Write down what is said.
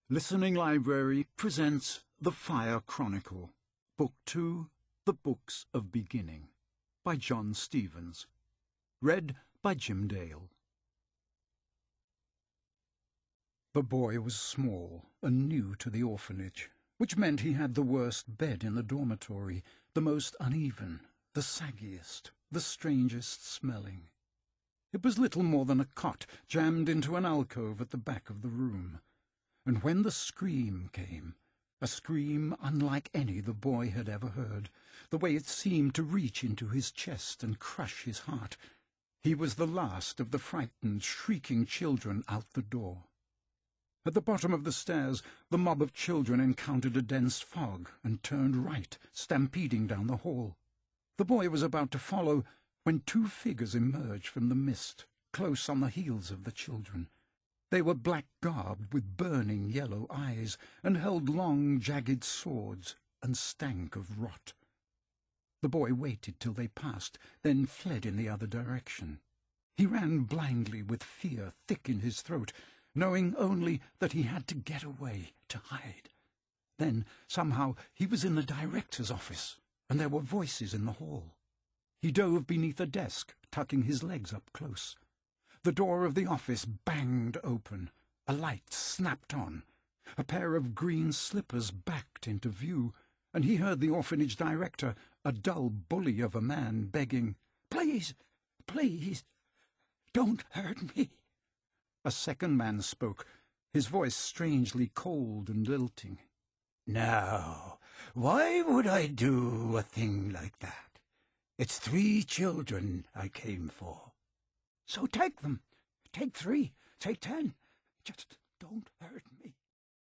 Listening Library presents The Fire Chronicle, Book 2, The Books of Beginning, by John Stevens. Read by Jim Dale. The boy was small and new to the orphanage, which meant he had the worst bed in the dormitory, the most uneven, the saggiest, the strangest smelling. It was little more than a cot jammed into an alcove at the back of the room. And when the scream came, a scream unlike any the boy had ever heard, the way it seemed to reach into his chest and crush his heart, he was the last of the frightened, shrieking children out the door. At the bottom of the stairs, the mob of children encountered a dense fog and turned right, stampeding down the hall. The boy was about to follow when two figures emerged from the mist, close on the heels of the children. They were black-garbed with burning yellow eyes, and held long, jagged swords, and stank of rot. The boy waited till they passed, then fled in the other direction. He ran blindly with fear thick in his throat, knowing only that he had to get away, to hide. Then, somehow, he was in the director's office, and there were voices in the hall. He dove beneath a desk, tucking his legs up close. The door of the office banged open. A light snapped on. A pair of green slippers backed into view, and he heard the orphanage director, a dull bully of a man, begging, "Please, please, don't hurt me." A second man spoke, his voice strangely cold and lilting. "Now, why would I do a thing like that? It's 3 children I came for." "So take them. Take 3. Take 10. Just don't hurt me."